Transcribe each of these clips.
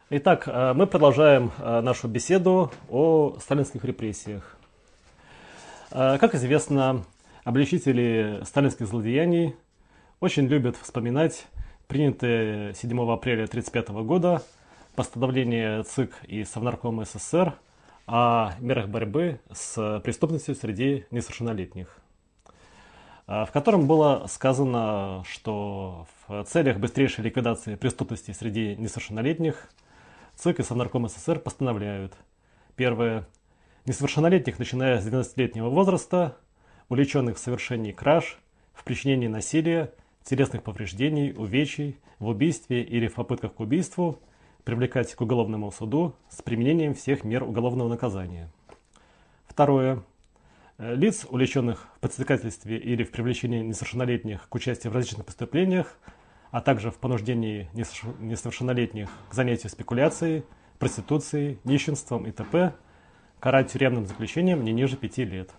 Итак, мы продолжаем нашу беседу о сталинских репрессиях. Как известно, обличители сталинских злодеяний очень любят вспоминать принятое 7 апреля 1935 года постановление ЦИК и Совнаркома СССР о мерах борьбы с преступностью среди несовершеннолетних, в котором было сказано, что в целях быстрейшей ликвидации преступности среди несовершеннолетних ЦИК и Совнарком СССР постановляют: первое. Несовершеннолетних, начиная с 12-летнего возраста, увлеченных в совершении краж, в причинении насилия, телесных повреждений, увечий, в убийстве или в попытках к убийству, привлекать к уголовному суду с применением всех мер уголовного наказания. Второе. Лиц, увлеченных в подстрекательстве или в привлечении несовершеннолетних к участию в различных преступлениях, а также в понуждении несовершеннолетних к занятию спекуляцией, проституцией, нищенством и т.п. карать тюремным заключением не ниже 5 лет.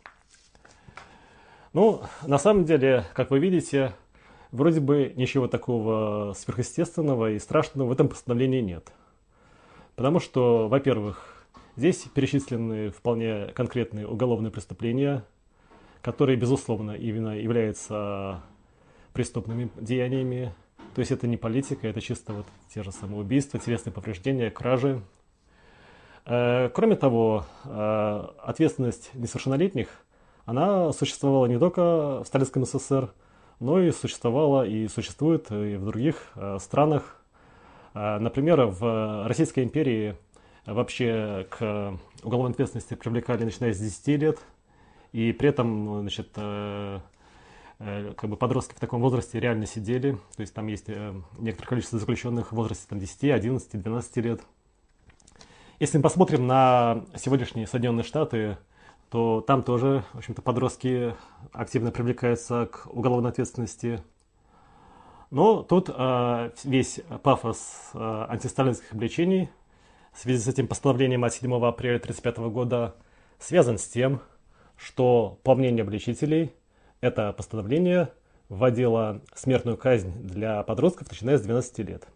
Ну, на самом деле, как вы видите, вроде бы ничего такого сверхъестественного и страшного в этом постановлении нет. Потому что, во-первых, здесь перечислены вполне конкретные уголовные преступления, которые, безусловно, именно являются преступными деяниями. То есть это не политика, это чисто вот те же самые убийства, телесные повреждения, кражи. Кроме того, ответственность несовершеннолетних, она существовала не только в Сталинском СССР, но и существовала и существует и в других странах. Например, в Российской империи вообще к уголовной ответственности привлекали начиная с 10 лет, и при этом, значит, как бы подростки в таком возрасте реально сидели. То есть там есть некоторое количество заключенных в возрасте там, 10, 11, 12 лет. Если мы посмотрим на сегодняшние Соединенные Штаты, то там тоже, в общем-то, подростки активно привлекаются к уголовной ответственности. Но тут весь пафос антисталинских обличений в связи с этим постановлением от 7 апреля 1935 года связан с тем, что, по мнению обличителей, это постановление вводило смертную казнь для подростков, начиная с 12 лет.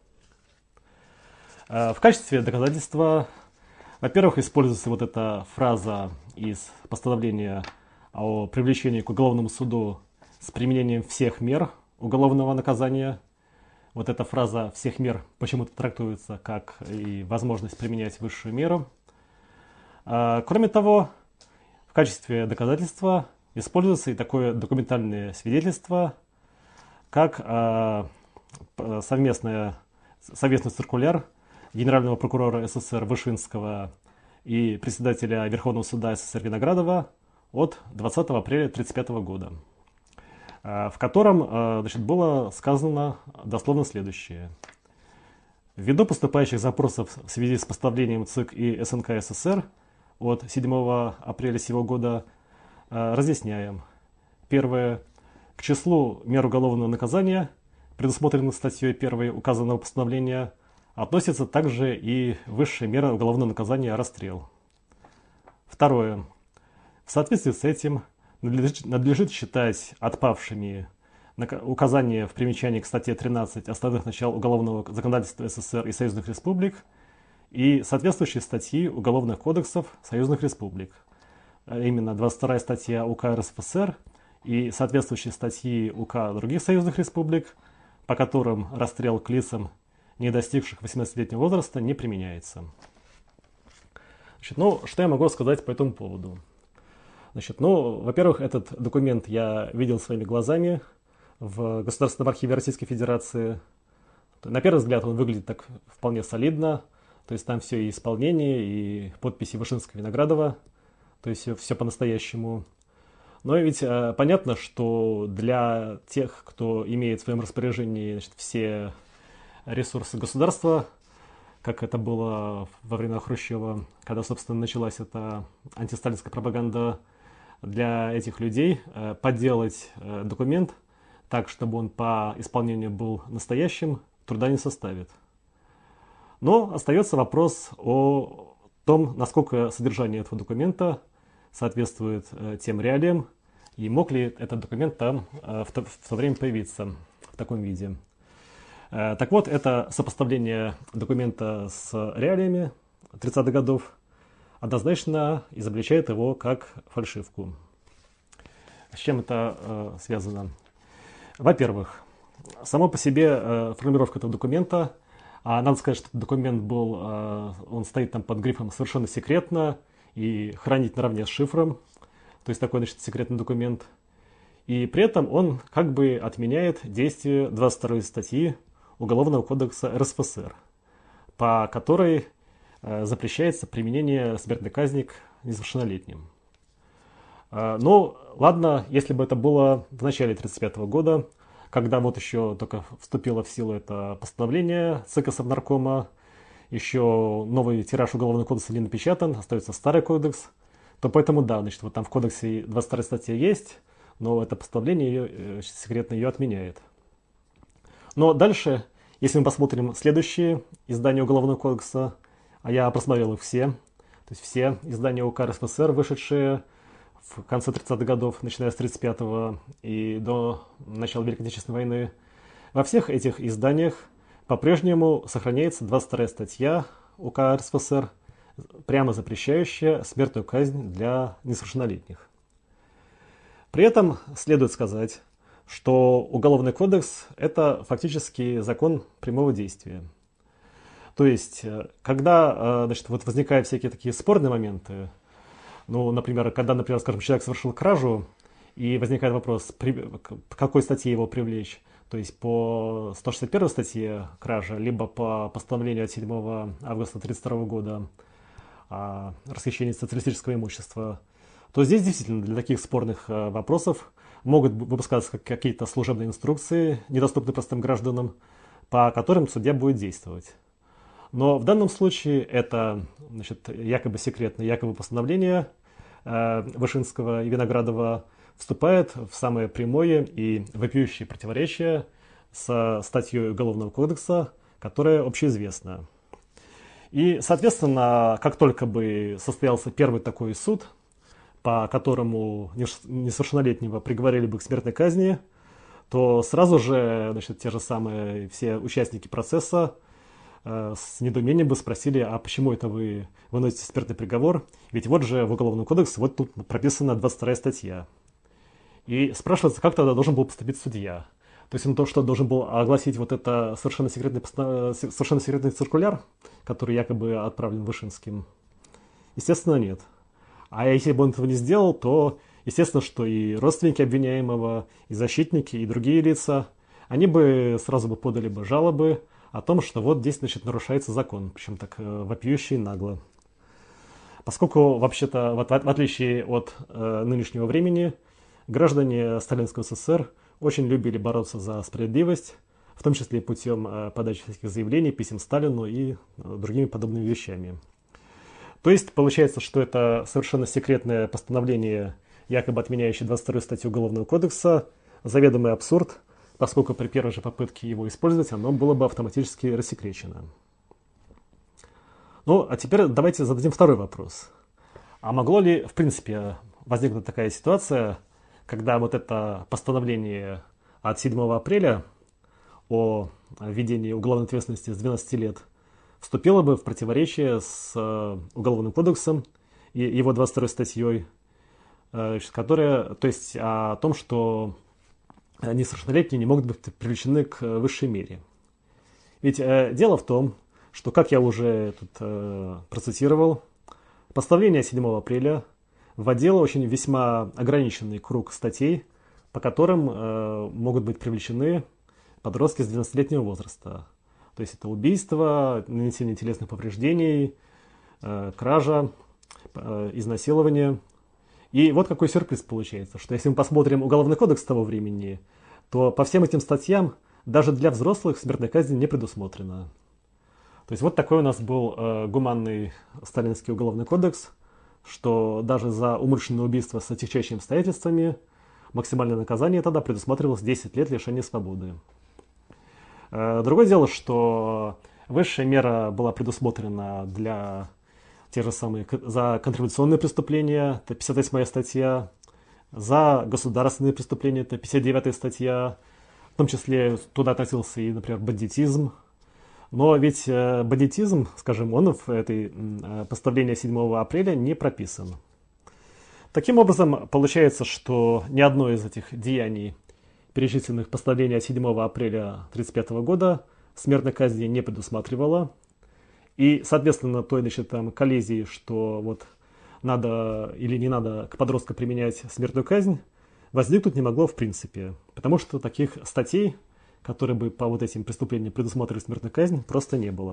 В качестве доказательства, во-первых, используется вот эта фраза из постановления о привлечении к уголовному суду с применением всех мер уголовного наказания. Вот эта фраза «всех мер» почему-то трактуется как и возможность применять высшую меру. Кроме того, в качестве доказательства используется и такое документальное свидетельство, как совместный циркуляр генерального прокурора СССР Вышинского и председателя Верховного суда СССР Виноградова от 20 апреля 1935 года, в котором, значит, было сказано дословно следующее. Ввиду поступающих запросов в связи с постановлением ЦИК и СНК СССР от 7 апреля сего года разъясняем. Первое. К числу мер уголовного наказания, предусмотренных статьей 1 указанного постановления, относится также и высшая мера уголовного наказания расстрел. Второе. В соответствии с этим надлежит считать отпавшими указания в примечании к статье 13 основных начал уголовного законодательства СССР и союзных республик и соответствующие статьи уголовных кодексов союзных республик. Именно 22 статья УК РСФСР и соответствующие статьи УК других союзных республик, по которым расстрел к лицам, не достигших 18-летнего возраста, не применяется. Значит, ну, что я могу сказать по этому поводу? Значит, ну, во-первых, этот документ я видел своими глазами в Государственном архиве Российской Федерации. На первый взгляд он выглядит так вполне солидно. То есть там все и исполнение, и подписи Вышинского, Виноградова. То есть все по-настоящему. Но ведь понятно, что для тех, кто имеет в своем распоряжении, значит, все ресурсы государства, как это было во времена Хрущева, когда, собственно, началась эта антисталинская пропаганда, для этих людей подделать документ так, чтобы он по исполнению был настоящим, труда не составит. Но остается вопрос о том, насколько содержание этого документа соответствует тем реалиям, и мог ли этот документ там в то время появиться в таком виде. Так вот, это сопоставление документа с реалиями 30-х годов однозначно изобличает его как фальшивку. С чем это связано? Во-первых, само по себе формулировка этого документа, надо сказать, что этот документ был, он стоит там под грифом «совершенно секретно» и хранить наравне с шифром, то есть такой, значит, секретный документ. И при этом он как бы отменяет действие 22 статьи Уголовного кодекса РСФСР, по которой запрещается применение смертной казни к несовершеннолетним. Ну, ладно, если бы это было в начале 1935 года, когда вот еще только вступило в силу это постановление ЦК Совнаркома, еще новый тираж Уголовного кодекса не напечатан, остается старый кодекс, то поэтому да, значит, вот там в кодексе 22 статья есть, но это постановление секретно ее отменяет. Но дальше, если мы посмотрим следующие издания Уголовного кодекса, а я просмотрел их все, то есть все издания УК РСФСР, вышедшие в конце 30-х годов, начиная с 1935-го и до начала Великой Отечественной войны, во всех этих изданиях по-прежнему сохраняется 22 статья УК РСФСР, прямо запрещающая смертную казнь для несовершеннолетних. При этом следует сказать, что Уголовный кодекс – это фактически закон прямого действия. То есть, когда, значит, вот возникают всякие такие спорные моменты, ну, например, когда, например, скажем, человек совершил кражу, и возникает вопрос, по какой статье его привлечь, то есть по 161 статье кража, либо по постановлению от 7 августа 1932 года о расхищении социалистического имущества, то здесь действительно для таких спорных вопросов могут выпускаться какие-то служебные инструкции, недоступные простым гражданам, по которым судья будет действовать. Но в данном случае это, значит, якобы секретное, якобы постановление Вышинского и Виноградова вступает в самое прямое и вопиющее противоречие со статьей Уголовного кодекса, которая общеизвестна. И, соответственно, как только бы состоялся первый такой суд, по которому несовершеннолетнего приговорили бы к смертной казни, то сразу же, значит, те же самые все участники процесса с недоумением бы спросили, а почему это вы выносите смертный приговор? Ведь вот же в Уголовном кодексе вот тут прописана 22 статья. И спрашивается, как тогда должен был поступить судья? То есть он то, что должен был огласить вот это совершенно секретный циркуляр, который якобы отправлен Вышинским? Естественно, нет. А если бы он этого не сделал, то естественно, что и родственники обвиняемого, и защитники, и другие лица, они бы сразу бы подали бы жалобы о том, что вот здесь, значит, нарушается закон, причем так вопиюще и нагло. Поскольку, вообще-то, в отличие от нынешнего времени, граждане Сталинского СССР очень любили бороться за справедливость, в том числе путем подачи всяких заявлений, писем Сталину и другими подобными вещами. То есть, получается, что это совершенно секретное постановление, якобы отменяющее 22 статью Уголовного кодекса, заведомый абсурд, поскольку при первой же попытке его использовать, оно было бы автоматически рассекречено. Ну, а теперь давайте зададим второй вопрос. А могло ли, в принципе, возникнуть такая ситуация, когда вот это постановление от 7 апреля о введении уголовной ответственности с 12 лет вступило бы в противоречие с Уголовным кодексом и его 22 статьей, которая, то есть о том, что несовершеннолетние не могут быть привлечены к высшей мере. Ведь дело в том, что, как я уже тут процитировал, постановление 7 апреля вводило очень весьма ограниченный круг статей, по которым могут быть привлечены подростки с 12-летнего возраста. То есть это убийство, нанесение телесных повреждений, кража, изнасилование. И вот какой сюрприз получается, что если мы посмотрим Уголовный кодекс того времени, то по всем этим статьям даже для взрослых смертной казни не предусмотрено. То есть вот такой у нас был гуманный сталинский Уголовный кодекс, что даже за умышленное убийство с отягчающими обстоятельствами максимальное наказание тогда предусматривалось 10 лет лишения свободы. Другое дело, что высшая мера была предусмотрена для те же самые за контрреволюционные преступления, это 58 статья, за государственные преступления, это 59 статья, том числе туда относился и, например, бандитизм. Но ведь бандитизм, скажем, он в этой постановлении 7 апреля не прописан. Таким образом, получается, что ни одно из этих деяний, перечисленных в постановлении 7 апреля 1935 года, смертной казни не предусматривало. И, соответственно, той, там, коллизии, что вот надо или не надо к подростку применять смертную казнь, возникнуть не могло в принципе. Потому что таких статей, которые бы по вот этим преступлениям предусматривали смертную казнь, просто не было.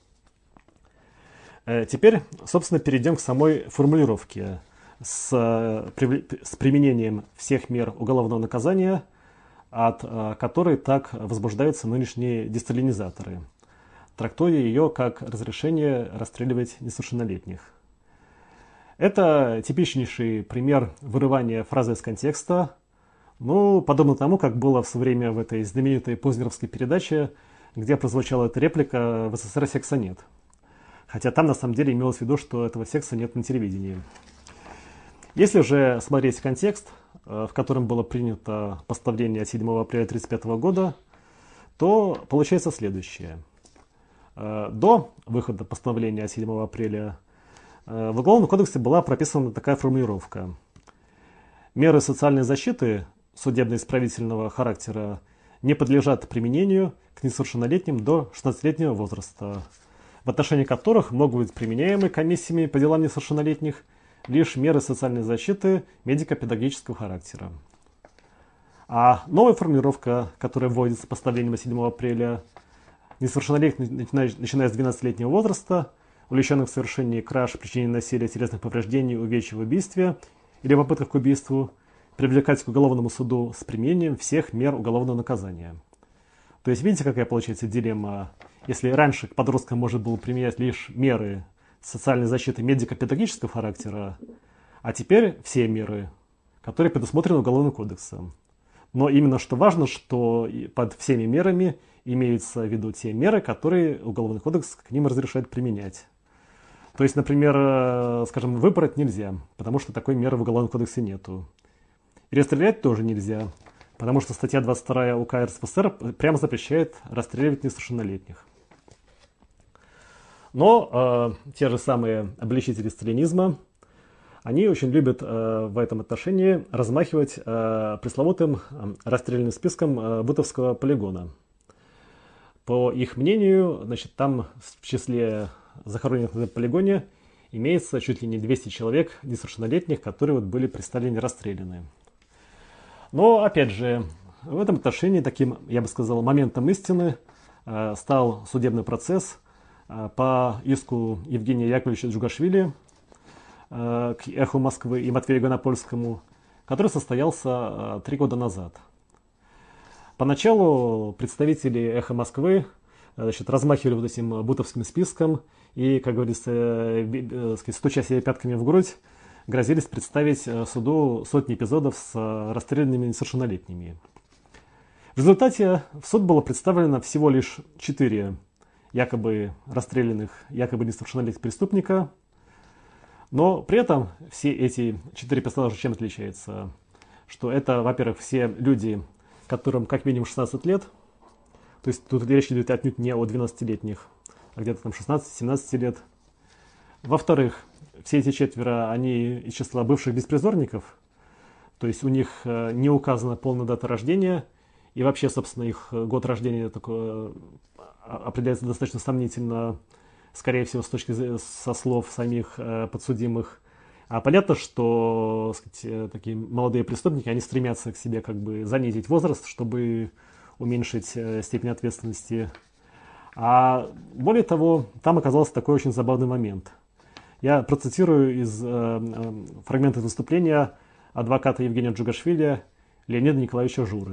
Теперь, собственно, перейдем к самой формулировке с применением всех мер уголовного наказания, от которой так возбуждаются нынешние десталинизаторы, трактуя ее как разрешение расстреливать несовершеннолетних. Это типичнейший пример вырывания фразы из контекста, подобно тому, как было в свое время в этой знаменитой познеровской передаче, где прозвучала эта реплика: в СССР секса нет. Хотя там на самом деле имелось в виду, что этого секса нет на телевидении. Если же смотреть контекст, в котором было принято постановление 7 апреля 1935 года, то получается следующее. До выхода постановления 7 апреля в Уголовном кодексе была прописана такая формулировка: меры социальной защиты судебно-исправительного характера не подлежат применению к несовершеннолетним до 16-летнего возраста, в отношении которых могут быть применяемы комиссиями по делам несовершеннолетних лишь меры социальной защиты медико-педагогического характера. А новая формулировка, которая вводится постановлением 7 апреля: несовершеннолетних, начиная с 12-летнего возраста, увлеченных в совершении краж, причинении насилия, телесных повреждений, увечья, в убийстве или попытках к убийству, привлекать к уголовному суду с применением всех мер уголовного наказания. То есть видите, какая получается дилемма? Если раньше к подросткам можно было применять лишь меры социальной защиты медико-педагогического характера, а теперь все меры, которые предусмотрены Уголовным кодексом. Но именно что важно, что под всеми мерами имеются в виду те меры, которые Уголовный кодекс к ним разрешает применять. То есть, например, скажем, выпороть нельзя, потому что такой меры в Уголовном кодексе нету. И расстрелять тоже нельзя, потому что статья 22 УК РСФСР прямо запрещает расстреливать несовершеннолетних. Но те же самые обличители сталинизма, они очень любят в этом отношении размахивать пресловутым расстрельным списком Бутовского полигона. По их мнению, значит, там в числе захороненных на этом полигоне имеется чуть ли не 200 человек несовершеннолетних, которые вот были при Сталине расстреляны. Но, опять же, в этом отношении таким, я бы сказал, моментом истины стал судебный процесс по иску Евгения Яковлевича Джугашвили к «Эху Москвы» и Матвею Гонопольскому, который состоялся 3 года назад. Поначалу представители «Эха Москвы», значит, размахивали вот этим бутовским списком и, как говорится, стуча себе пятками в грудь, грозились представить суду сотни эпизодов с расстрелянными несовершеннолетними. В результате в суд было представлено всего лишь 4 якобы расстрелянных, якобы несовершеннолетних преступника. Но при этом все эти 4 персонажа чем отличаются? Что это, во-первых, все люди, которым как минимум 16 лет. То есть тут речь идет отнюдь не о 12-летних, а где-то там 16-17 лет. Во-вторых, все эти 4, они из числа бывших беспризорников. То есть у них не указана полная дата рождения. И вообще, собственно, их год рождения такой определяется достаточно сомнительно, скорее всего, со слов самих подсудимых. А понятно, что, сказать, такие молодые преступники, они стремятся к себе как бы занизить возраст, чтобы уменьшить степень ответственности. А более того, там оказался такой очень забавный момент. Я процитирую из фрагмента выступления адвоката Евгения Джугашвили Леонида Николаевича Журы.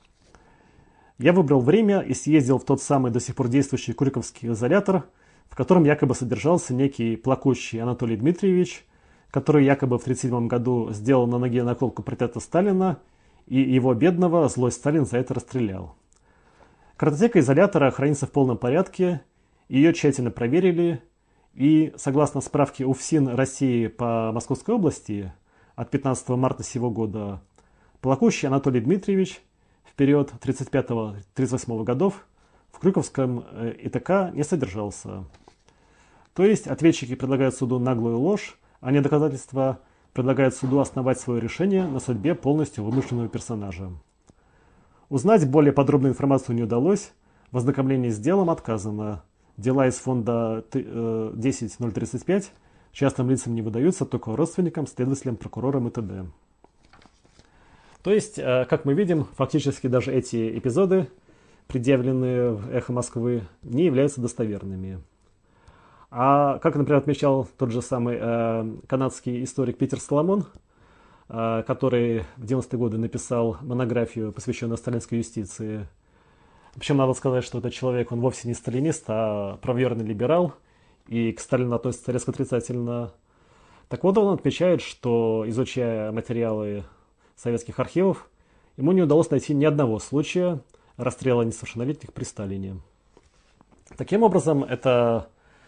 «Я выбрал время и съездил в тот самый до сих пор действующий Куриковский изолятор, в котором якобы содержался некий плакучий Анатолий Дмитриевич, который якобы в 1937 году сделал на ноге наколку портрета Сталина, и его бедного злой Сталин за это расстрелял. Картотека изолятора хранится в полном порядке, ее тщательно проверили, и, согласно справке УФСИН России по Московской области от 15 марта сего года, плакучий Анатолий Дмитриевич в период 1935-1938 годов в Крюковском ИТК не содержался. То есть ответчики предлагают суду наглую ложь, а не доказательства, предлагают суду основать свое решение на судьбе полностью вымышленного персонажа. Узнать более подробную информацию не удалось, в ознакомлении с делом отказано. Дела из фонда 10035 частным лицам не выдаются, только родственникам, следователям, прокурорам и т.д. То есть, как мы видим, фактически даже эти эпизоды, предъявленные в «Эхо Москвы», не являются достоверными. А как, например, отмечал тот же самый канадский историк Питер Соломон, который в 90-е годы написал монографию, посвященную сталинской юстиции. Причем надо сказать, что этот человек, он вовсе не сталинист, а правоверный либерал, и к Сталину относится резко отрицательно. Так вот, он отмечает, что, изучая материалы советских архивов, ему не удалось найти ни одного случая расстрела несовершеннолетних при Сталине. Таким образом, это,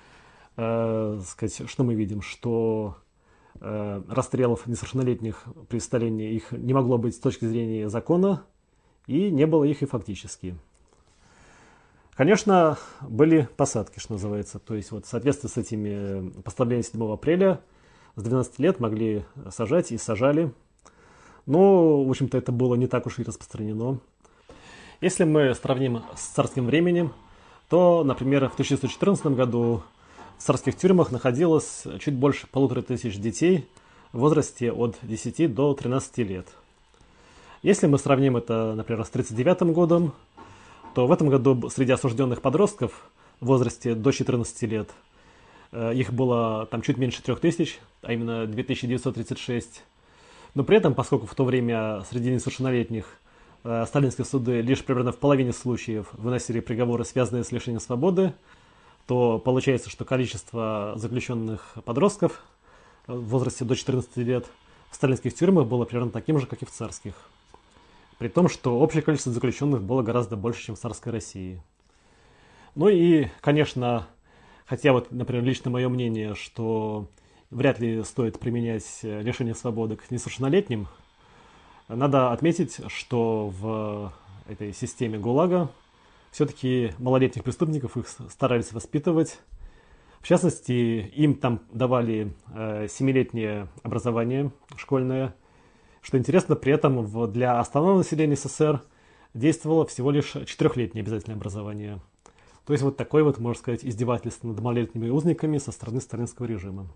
что мы видим, что расстрелов несовершеннолетних при Сталине их не могло быть с точки зрения закона, и не было их и фактически. Конечно, были посадки, что называется. То есть, вот, в соответствии с этими постановлениями 7 апреля с 12 лет могли сажать и сажали. Но, в общем-то, это было не так уж и распространено. Если мы сравним с царским временем, то, например, в 1914 году в царских тюрьмах находилось чуть больше 1500 детей в возрасте от 10 до 13 лет. Если мы сравним это, например, с 1939 годом, то в этом году среди осужденных подростков в возрасте до 14 лет их было там чуть меньше 3000, а именно 2936. Но при этом, поскольку в то время среди несовершеннолетних сталинские суды лишь примерно в половине случаев выносили приговоры, связанные с лишением свободы, то получается, что количество заключенных подростков в возрасте до 14 лет в сталинских тюрьмах было примерно таким же, как и в царских. При том, что общее количество заключенных было гораздо больше, чем в царской России. Ну и, конечно, хотя вот, например, лично мое мнение, что вряд ли стоит применять лишение свободы к несовершеннолетним, надо отметить, что в этой системе ГУЛАГа все-таки малолетних преступников их старались воспитывать. В частности, им там давали 7-летнее образование школьное. Что интересно, при этом для основного населения СССР действовало всего лишь 4-летнее обязательное образование. То есть вот такое вот, можно сказать, издевательство над малолетними узниками со стороны сталинского режима.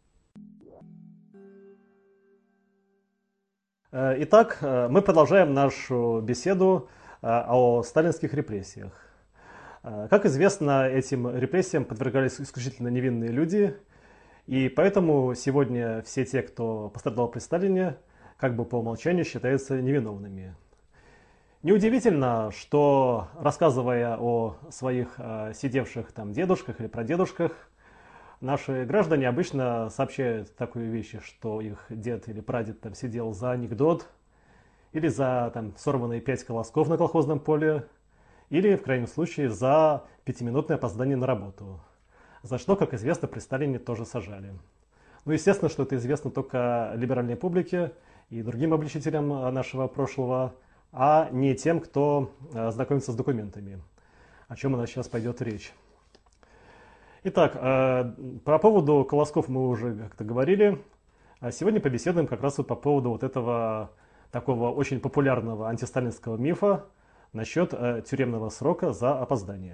Итак, мы продолжаем нашу беседу о сталинских репрессиях. Как известно, этим репрессиям подвергались исключительно невинные люди, и поэтому сегодня все те, кто пострадал при Сталине, как бы по умолчанию считаются невиновными. Неудивительно, что, рассказывая о своих сидевших там дедушках или прадедушках, наши граждане обычно сообщают такую вещь, что их дед или прадед там сидел за анекдот, или за там, сорванные 5 колосков на колхозном поле, или, в крайнем случае, за 5-минутное опоздание на работу. За что, как известно, при Сталине тоже сажали. Ну, естественно, что это известно только либеральной публике и другим обличителям нашего прошлого, а не тем, кто знакомится с документами, о чем у нас сейчас пойдет речь. Итак, по поводу колосков мы уже как-то говорили, а сегодня побеседуем как раз вот по поводу вот этого такого очень популярного антисталинского мифа насчет тюремного срока за опоздание.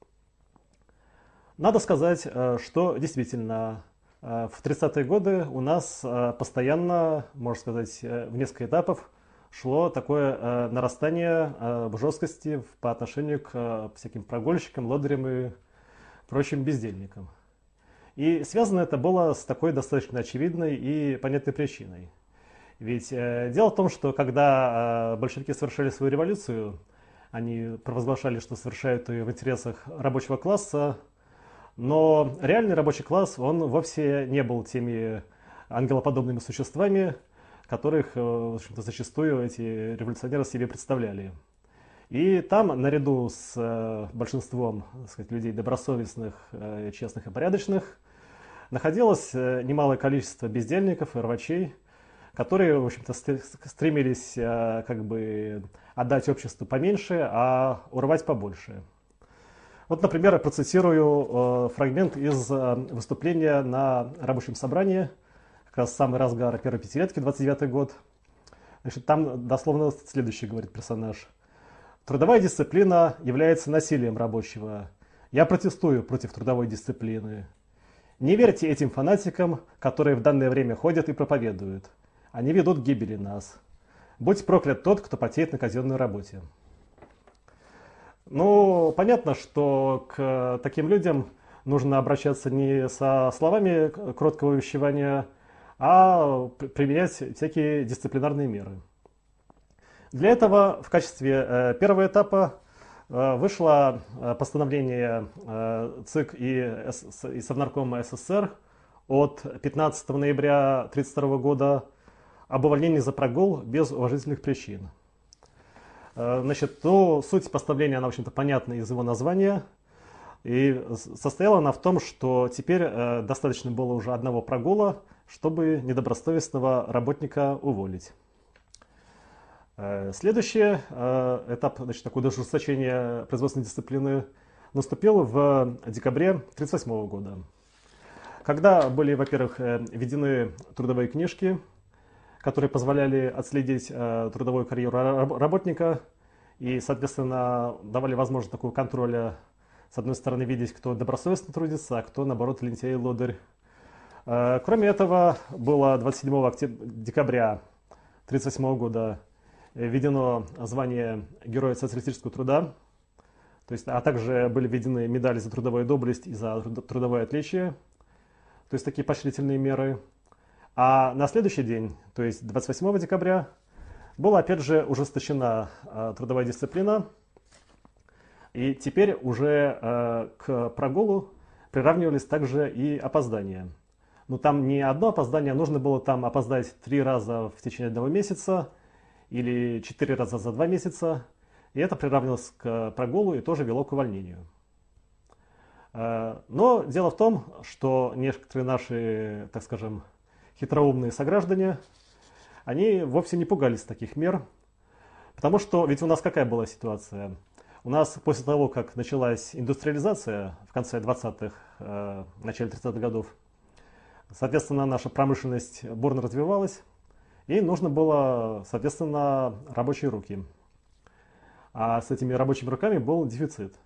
Надо сказать, что действительно в 30-е годы у нас постоянно, можно сказать, в несколько этапов шло такое нарастание жесткости по отношению к всяким прогульщикам, лодырям и прочим бездельникам. И связано это было с такой достаточно очевидной и понятной причиной. Ведь дело в том, что когда большевики совершали свою революцию, они провозглашали, что совершают ее в интересах рабочего класса, но реальный рабочий класс, он вовсе не был теми ангелоподобными существами, которых, в общем-то, зачастую эти революционеры себе представляли. И там, наряду с большинством, так сказать, людей добросовестных, честных и порядочных, находилось немалое количество бездельников и рвачей, которые, в общем-то, стремились как бы отдать обществу поменьше, а урвать побольше. Вот, например, я процитирую фрагмент из выступления на рабочем собрании, как раз самый разгар первой пятилетки, 29 год. Значит, там дословно следующее говорит персонаж. Трудовая дисциплина является насилием рабочего. Я протестую против трудовой дисциплины. Не верьте этим фанатикам, которые в данное время ходят и проповедуют. Они ведут к гибели нас. Будь проклят тот, кто потеет на казенной работе. Ну, понятно, что к таким людям нужно обращаться не со словами кроткого увещевания, а применять всякие дисциплинарные меры. Для этого в качестве первого этапа вышло постановление ЦИК и Совнаркома СССР от 15 ноября 1932 года об увольнении за прогул без уважительных причин. Значит, то суть постановления, она, в общем-то, понятна из его названия. И состояла она в том, что теперь достаточно было уже одного прогула, чтобы недобросовестного работника уволить. Следующий этап, значит, такое ужесточение производственной дисциплины наступил в декабре 1938 года, когда были, во-первых, введены трудовые книжки, которые позволяли отследить трудовую карьеру работника и, соответственно, давали возможность такого контроля, с одной стороны, видеть, кто добросовестно трудится, а кто, наоборот, лентяй и лодырь. Кроме этого, было 27 декабря 1938 года введено звание Героя социалистического труда, то есть, а также были введены медали за трудовую доблесть и за трудовое отличие, то есть такие поощрительные меры. А на следующий день, то есть 28 декабря, была опять же ужесточена трудовая дисциплина, и теперь уже к прогулу приравнивались также и опоздания. Но там не одно опоздание, нужно было там опоздать 3 раза в течение 1 месяца или 4 раза за 2 месяца, и это приравнивалось к прогулу и тоже вело к увольнению. Но дело в том, что некоторые наши, так скажем, хитроумные сограждане, они вовсе не пугались таких мер, потому что ведь у нас какая была ситуация? У нас после того, как началась индустриализация в конце 20-х, начале 30-х годов, соответственно, наша промышленность бурно развивалась, и нужно было, соответственно, рабочие руки. А с этими рабочими руками был дефицит.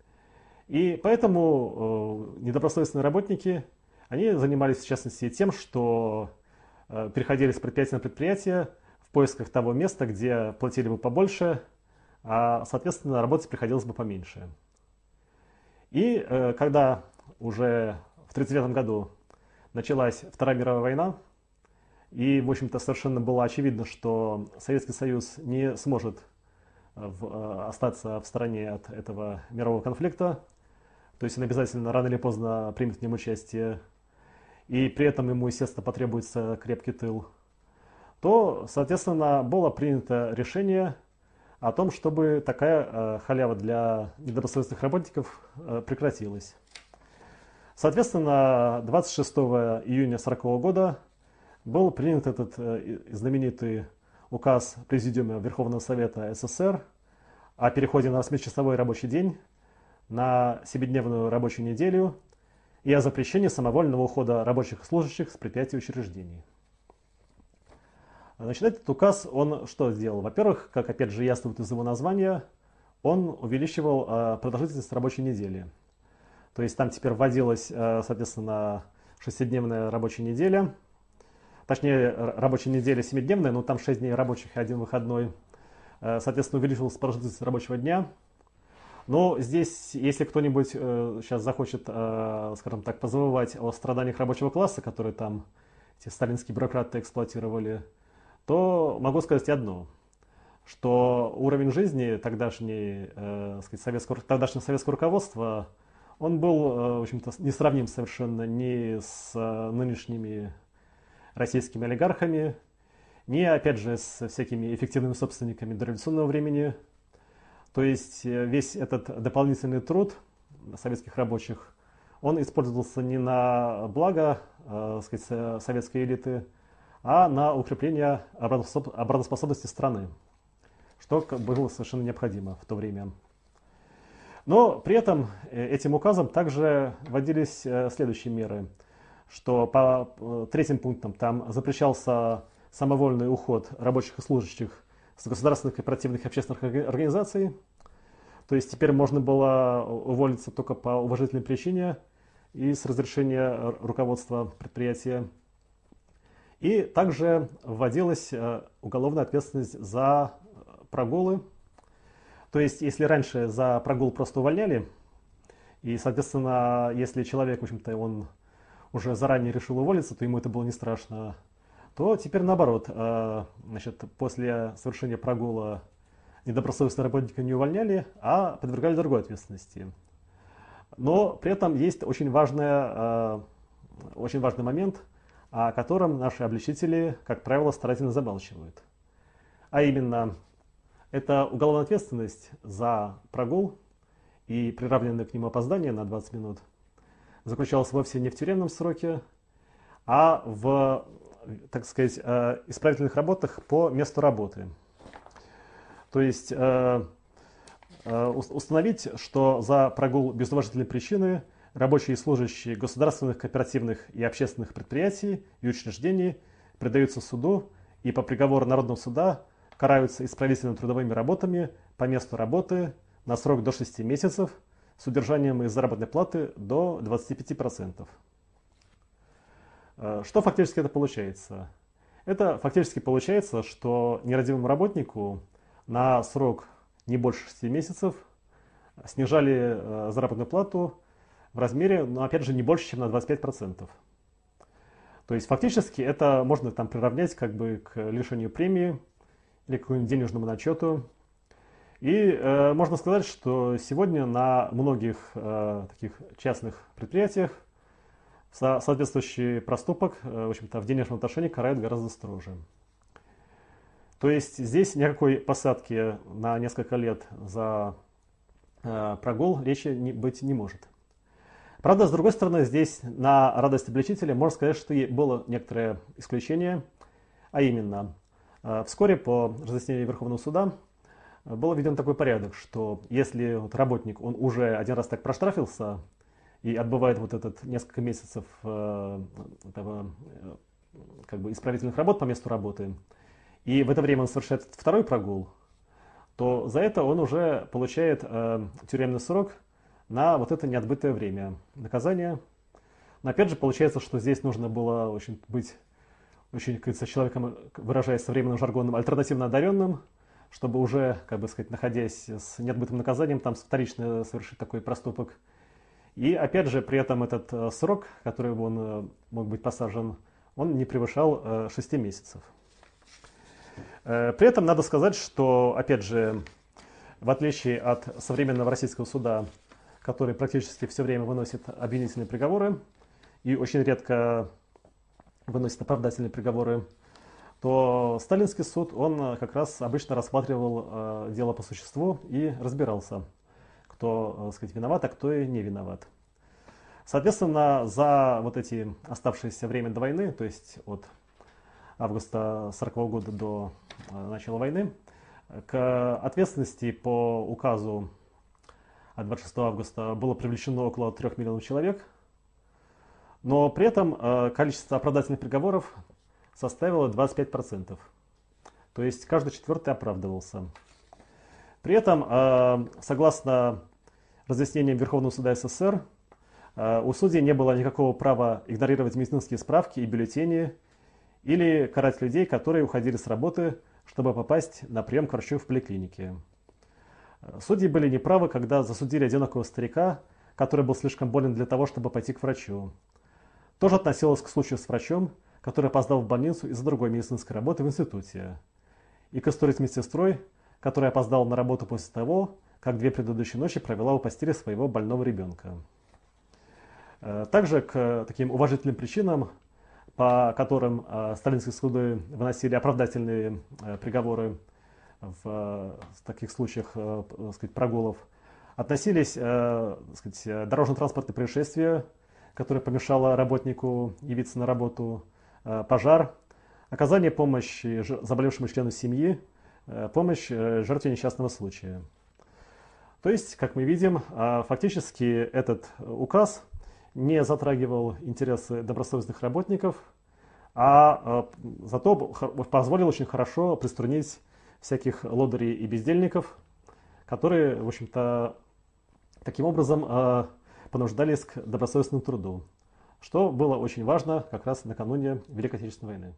И поэтому недобросовестные работники, они занимались, в частности, тем, что переходили с предприятия на предприятие в поисках того места, где платили бы побольше, а, соответственно, работать приходилось бы поменьше. И когда уже в 1939 году началась Вторая мировая война, и, в общем-то, совершенно было очевидно, что Советский Союз не сможет остаться в стороне от этого мирового конфликта, то есть он обязательно рано или поздно примет в нем участие, и при этом ему, естественно, потребуется крепкий тыл, то, соответственно, было принято решение о том, чтобы такая халява для недобросовестных работников прекратилась. Соответственно, 26 июня 1940 года был принят этот знаменитый указ Президиума Верховного Совета СССР о переходе на 8-часовой рабочий день, на 7-дневную рабочую неделю и о запрещении самовольного ухода рабочих и служащих с предприятий и учреждений. Значит, этот указ, он что сделал? Во-первых, как опять же ясно из его названия, он увеличивал продолжительность рабочей недели. То есть там теперь вводилась, соответственно, 6-дневная рабочая неделя, точнее, рабочая неделя 7-дневная, но там 6 дней рабочих и 1 выходной. Соответственно, увеличивалась продолжительность рабочего дня. Но здесь, если кто-нибудь сейчас захочет, скажем так, позабывать о страданиях рабочего класса, которые там эти сталинские бюрократы эксплуатировали, то могу сказать одно, что уровень жизни тогдашнего советского руководства, он был, в общем-то, несравним совершенно ни с нынешними российскими олигархами, ни, опять же, с всякими эффективными собственниками дореволюционного времени. То есть весь этот дополнительный труд советских рабочих, он использовался не на благо, советской элиты, а на укрепление обороноспособности страны, что было совершенно необходимо в то время. Но при этом этим указом также вводились следующие меры, что по третьим пунктам там запрещался самовольный уход рабочих и служащих с государственных, корпоративных и общественных организаций. То есть теперь можно было уволиться только по уважительной причине и с разрешения руководства предприятия. И также вводилась уголовная ответственность за прогулы. То есть, если раньше за прогул просто увольняли, и, соответственно, если человек, в общем-то, он уже заранее решил уволиться, то ему это было не страшно, то теперь наоборот, значит, после совершения прогула недобросовестного работника не увольняли, а подвергали другой ответственности. Но при этом есть очень важный момент, о котором наши обличители, как правило, старательно замалчивают. А именно, это уголовная ответственность за прогул и приравненное к нему опоздание на 20 минут заключалась вовсе не в тюремном сроке, а в, так сказать, исправительных работах по месту работы. То есть установить, что за прогул без уважительной причины рабочие и служащие государственных, кооперативных и общественных предприятий и учреждений предаются суду и по приговору Народного суда караются исправительно-трудовыми работами по месту работы на срок до 6 месяцев с удержанием из заработной платы до 25%. Что фактически это получается? Это фактически получается, что нерадивому работнику на срок не больше 6 месяцев снижали заработную плату в размере, но опять же не больше, чем на 25%. То есть фактически это можно там приравнять как бы к лишению премии или к какому-нибудь денежному начету. И можно сказать, что сегодня на многих таких частных предприятиях соответствующий проступок, в общем-то, в денежном отношении карают гораздо строже. То есть здесь никакой посадки на несколько лет за прогул речи быть не может. Правда, с другой стороны, здесь на радость обличителя можно сказать, что было некоторое исключение, а именно, вскоре по разъяснению Верховного суда был введен такой порядок, что если вот работник, он уже один раз так проштрафился и отбывает вот этот несколько месяцев этого, как бы исправительных работ по месту работы, и в это время он совершает второй прогул, то за это он уже получает тюремный срок на вот это неотбытое время наказания. Но опять же получается, что здесь нужно было быть очень, как говорится, человеком, выражаясь современным жаргоном, альтернативно одаренным, чтобы уже, как бы сказать, находясь с неотбытым наказанием, там вторично совершить такой проступок. И опять же, при этом этот срок, который он мог быть посажен, он не превышал 6 месяцев. При этом надо сказать, что, опять же, в отличие от современного российского суда, который практически все время выносит обвинительные приговоры и очень редко выносит оправдательные приговоры, то сталинский суд, он как раз обычно рассматривал дело по существу и разбирался, кто, так сказать, виноват, а кто и не виноват. Соответственно, за вот эти оставшееся время до войны, то есть от августа 1940 года до начала войны, к ответственности по указу от 26 августа было привлечено около 3 миллионов человек, но при этом количество оправдательных приговоров составило 25%. То есть каждый четвертый оправдывался. При этом, согласно разъяснениям Верховного суда СССР, у судей не было никакого права игнорировать медицинские справки и бюллетени или карать людей, которые уходили с работы, чтобы попасть на прием к врачу в поликлинике. Судьи были неправы, когда засудили одинокого старика, который был слишком болен для того, чтобы пойти к врачу. Тоже относилось к случаю с врачом, который опоздал в больницу из-за другой медицинской работы в институте, и к истории с медсестрой, которая опоздала на работу после того, как 2 предыдущие ночи провела у постели своего больного ребенка. Также к таким уважительным причинам, по которым сталинские суды выносили оправдательные приговоры в таких случаях, так сказать, прогулов, относились, так сказать, дорожно-транспортные происшествия, которое помешало работнику явиться на работу, пожар, оказание помощи заболевшему члену семьи, помощь жертве несчастного случая. То есть, как мы видим, фактически этот указ не затрагивал интересы добросовестных работников, а зато позволил очень хорошо приструнить всяких лодырей и бездельников, которые, в общем-то, таким образом понуждались к добросовестному труду, что было очень важно как раз накануне Великой Отечественной войны.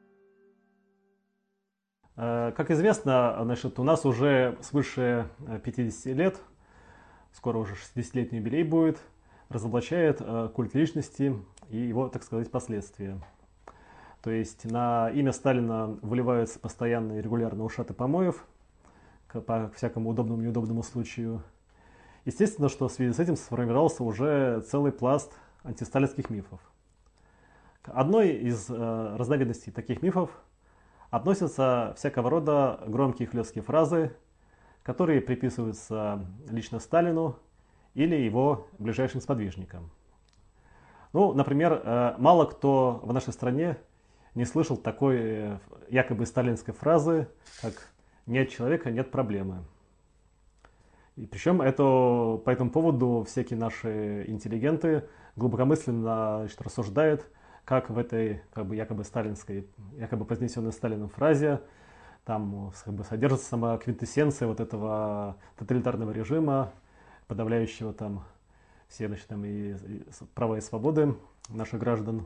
Как известно, значит, у нас уже свыше 50 лет, скоро уже 60-летний юбилей будет, разоблачает культ личности и его, так сказать, последствия. То есть на имя Сталина выливаются постоянно и регулярно ушаты помоев по всякому удобному и неудобному случаю. Естественно, что в связи с этим сформировался уже целый пласт антисталинских мифов. К одной из разновидностей таких мифов относятся всякого рода громкие хлесткие фразы, которые приписываются лично Сталину или его ближайшим сподвижникам. Ну, например, мало кто в нашей стране не слышал такой якобы сталинской фразы, как «нет человека, нет проблемы». И причем по этому поводу всякие наши интеллигенты глубокомысленно, значит, рассуждают, как в этой якобы сталинской, якобы произнесенной Сталином фразе там содержится сама квинтэссенция вот этого тоталитарного режима, подавляющего там все, значит, там и права и свободы наших граждан.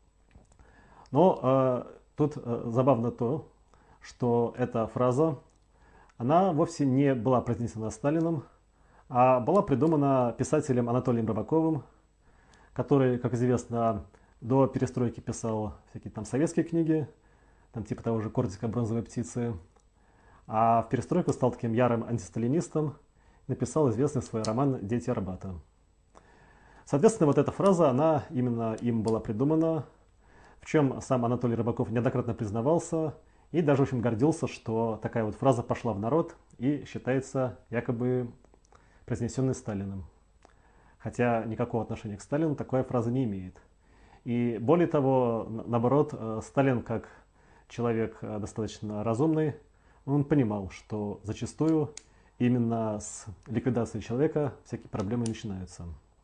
Но тут забавно то, что эта фраза, она вовсе не была произнесена Сталином, а была придумана писателем Анатолием Рыбаковым, который, как известно, до перестройки писал всякие там советские книги, там типа того же «Кортика бронзовой птицы», а в перестройку стал таким ярым антисталинистом, написал известный свой роман «Дети Арбата». Соответственно, вот эта фраза, она именно им была придумана, в чем сам Анатолий Рыбаков неоднократно признавался и даже очень гордился, что такая вот фраза пошла в народ и считается якобы произнесенной Сталиным. Хотя никакого отношения к Сталину такая фраза не имеет. И более того, наоборот, Сталин, как человек достаточно разумный, он понимал, что зачастую именно с ликвидацией человека всякие проблемы начинаются.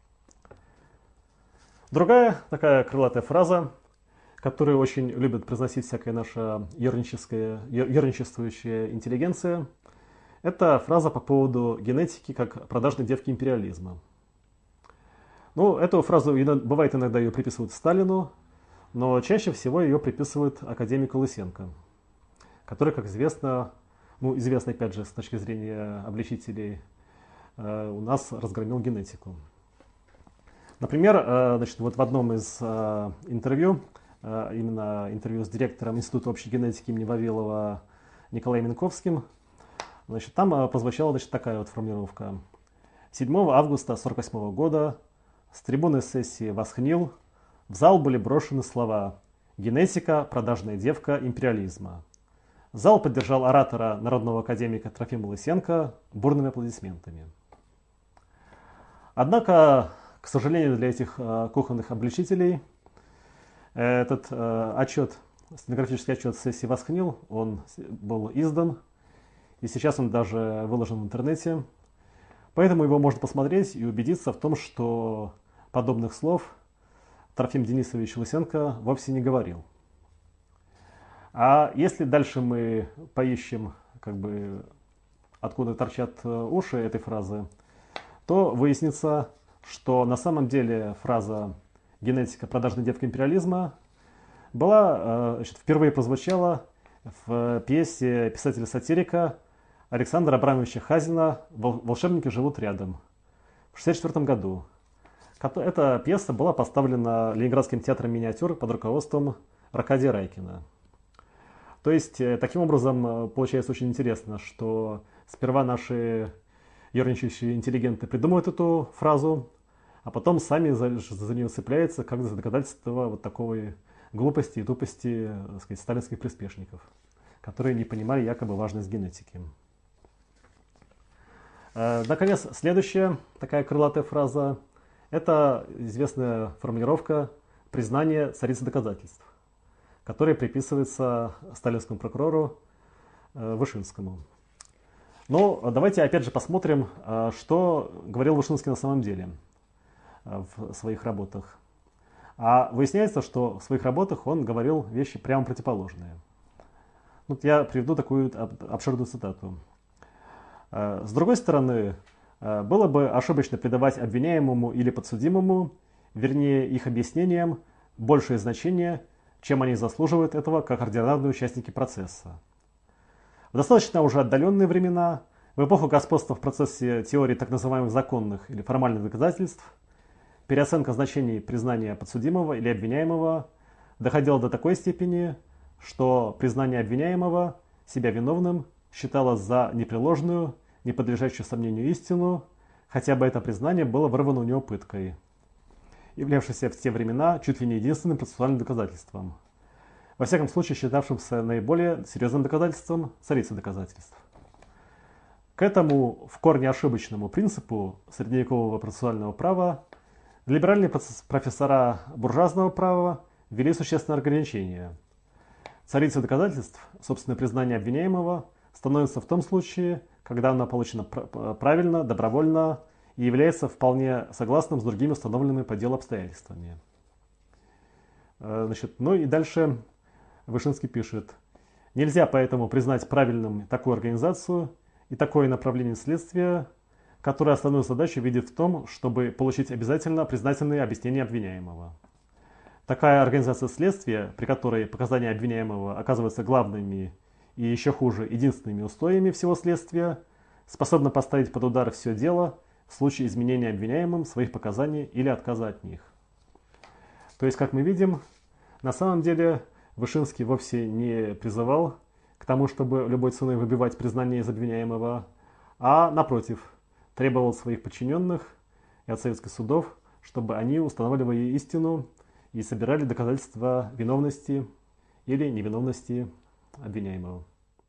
Другая такая крылатая фраза, которую очень любит произносить всякая наша ерничествующая интеллигенция, это фраза по поводу генетики как продажной девки империализма. Ну, эту фразу бывает иногда ее приписывают Сталину, но чаще всего ее приписывают академику Лысенко, который, как известно, ну, известно опять же с точки зрения обличителей, у нас разгромил генетику. Например, значит, вот в одном из интервью, именно интервью с директором Института общей генетики имени Вавилова Николаем Минковским, значит, там прозвучала, значит, такая вот формулировка. 7 августа 1948 года с трибуны сессии «Восхнил» в зал были брошены слова «Генетика, продажная девка империализма». Зал поддержал оратора народного академика Трофима Лысенко бурными аплодисментами. Однако, к сожалению для этих кухонных обличителей, этот стенографический отчет сессии «Восхнил», он был издан, и сейчас он даже выложен в интернете. Поэтому его можно посмотреть и убедиться в том, что подобных слов Трофим Денисович Лысенко вовсе не говорил. А если дальше мы поищем, откуда торчат уши этой фразы, то выяснится, что на самом деле фраза «генетика продажной девки империализма» была, впервые прозвучала в пьесе писателя-сатирика Александра Абрамовича Хазина «Волшебники живут рядом» в 1964 году. Эта пьеса была поставлена Ленинградским театром миниатюр под руководством Аркадия Райкина. То есть, таким образом, получается очень интересно, что сперва наши ерничающие интеллигенты придумывают эту фразу, а потом сами за нее цепляются, как за доказательство вот такой глупости и тупости, так сказать, сталинских приспешников, которые не понимали якобы важность генетики. Наконец, следующая такая крылатая фраза – это известная формулировка «признание царицы доказательств», который приписывается сталинскому прокурору Вышинскому. Но давайте опять же посмотрим, что говорил Вышинский на самом деле в своих работах. А выясняется, что в своих работах он говорил вещи прямо противоположные. Вот я приведу такую обширную цитату. С другой стороны, было бы ошибочно придавать обвиняемому или подсудимому, вернее их объяснениям, большее значение, чем они заслуживают этого как ординарные участники процесса. В достаточно уже отдаленные времена, в эпоху господства в процессе теории так называемых законных или формальных доказательств, переоценка значений признания подсудимого или обвиняемого доходила до такой степени, что признание обвиняемого себя виновным считалось за непреложную, не подлежащую сомнению истину, хотя бы это признание было вырвано у него пыткой, являвшейся в те времена чуть ли не единственным процессуальным доказательством. Во всяком случае, считавшимся наиболее серьезным доказательством царицы доказательств. К этому в корне ошибочному принципу средневекового процессуального права либеральные профессора буржуазного права ввели существенные ограничения. Царицей доказательств собственное признание обвиняемого становится в том случае, когда оно получено правильно, добровольно и является вполне согласным с другими установленными по делу обстоятельствами. Ну и дальше Вышинский пишет: нельзя поэтому признать правильным такую организацию и такое направление следствия, которое основную задачу видит в том, чтобы получить обязательно признательные объяснения обвиняемого. Такая организация следствия, при которой показания обвиняемого оказываются главными и еще хуже единственными устоями всего следствия, способна поставить под удар все дело в случае изменения обвиняемым своих показаний или отказа от них. То есть, как мы видим, на самом деле Вышинский вовсе не призывал к тому, чтобы любой ценой выбивать признание из обвиняемого, а, напротив, требовал от своих подчиненных и от советских судов, чтобы они устанавливали истину и собирали доказательства виновности или невиновности обвиняемого.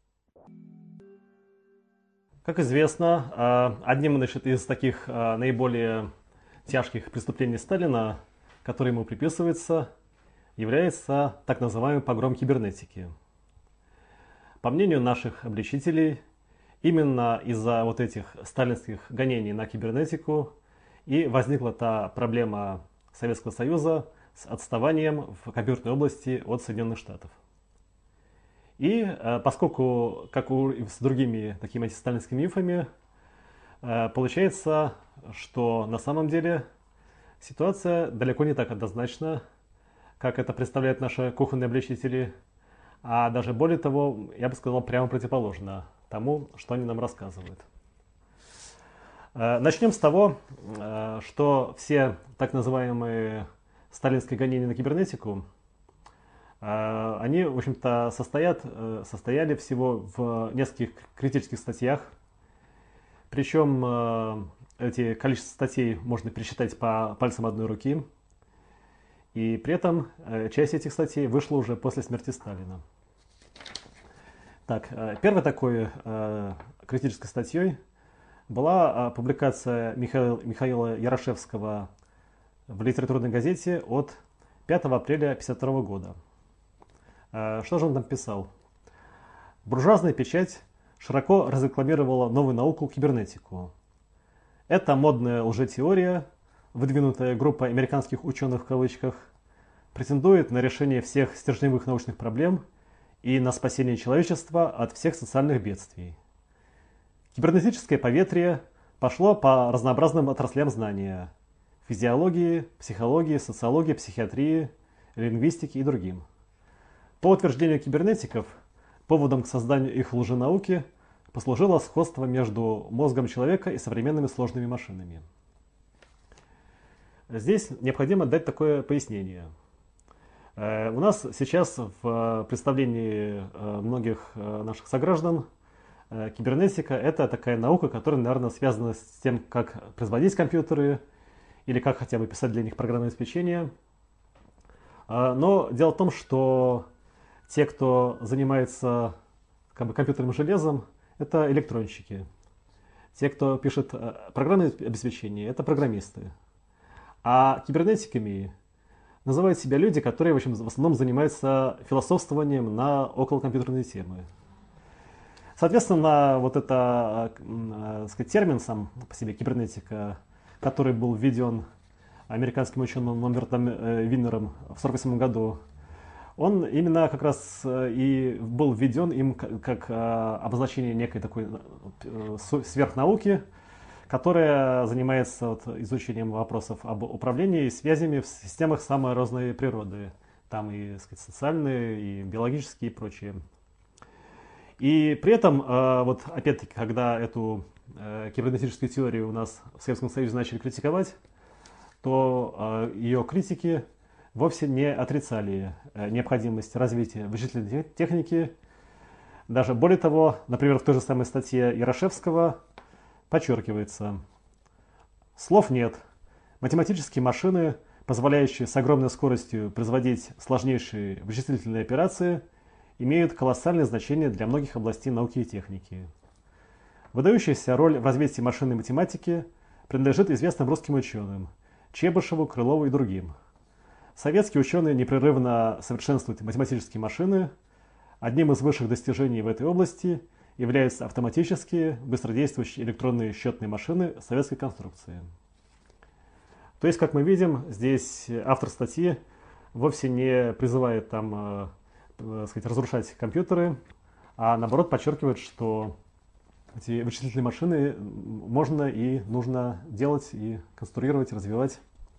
Как известно, одним из таких наиболее тяжких преступлений Сталина, который ему приписывается, является так называемый погром кибернетики. По мнению наших обличителей, именно из-за вот этих сталинских гонений на кибернетику и возникла та проблема Советского Союза с отставанием в компьютерной области от Соединенных Штатов. И поскольку, как и с другими такими антисталинскими мифами, получается, что на самом деле ситуация далеко не так однозначна, как это представляют наши кухонные обличители, а даже более того, я бы сказал, прямо противоположно тому, что они нам рассказывают. Начнем с того, что все так называемые сталинские гонения на кибернетику, они, в общем-то, состояли всего в нескольких критических статьях. Причем эти количество статей можно пересчитать по пальцам одной руки. И при этом часть этих статей вышла уже после смерти Сталина. Так, первой такой критической статьей была публикация Михаила Ярошевского в литературной газете от 5 апреля 1952 года. Что же он там писал? Буржуазная печать широко разрекламировала новую науку кибернетику. Эта модная лжетеория, выдвинутая группой американских ученых в кавычках, претендует на решение всех стержневых научных проблем и на спасение человечества от всех социальных бедствий. Кибернетическое поветрие пошло по разнообразным отраслям знания – физиологии, психологии, социологии, психиатрии, лингвистики и другим. По утверждению кибернетиков, поводом к созданию их лженауки послужило сходство между мозгом человека и современными сложными машинами. Здесь необходимо дать такое пояснение. У нас сейчас в представлении многих наших сограждан кибернетика – это такая наука, которая, наверное, связана с тем, как производить компьютеры или как хотя бы писать для них программное обеспечение. Но дело в том, что те, кто занимается компьютерным железом, это электронщики. Те, кто пишет программное обеспечение, это программисты. А кибернетиками называют себя люди, которые в основном занимаются философствованием на околокомпьютерные темы. Соответственно, вот это сказать, термин сам по себе кибернетика, который был введен американским ученым Норбертом Виннером в 1948 году, он именно как раз и был введен им как обозначение некой такой сверхнауки, которая занимается изучением вопросов об управлении и связями в системах самой разной природы. Там и, сказать, социальные, и биологические, и прочие. И при этом, вот опять-таки, когда эту кибернетическую теорию у нас в Советском Союзе начали критиковать, то ее критики вовсе не отрицали необходимость развития вычислительной техники. Даже более того, например, в той же самой статье Ярошевского подчеркивается: слов нет. Математические машины, позволяющие с огромной скоростью производить сложнейшие вычислительные операции, имеют колоссальное значение для многих областей науки и техники. Выдающаяся роль в развитии машинной математики принадлежит известным русским ученым Чебышеву, Крылову и другим. Советские ученые непрерывно совершенствуют математические машины. Одним из высших достижений в этой области являются автоматические, быстродействующие электронные счетные машины советской конструкции. То есть, как мы видим, здесь автор статьи вовсе не призывает там, сказать, разрушать компьютеры, а наоборот подчеркивает, что эти вычислительные машины можно и нужно делать, и конструировать, и развивать.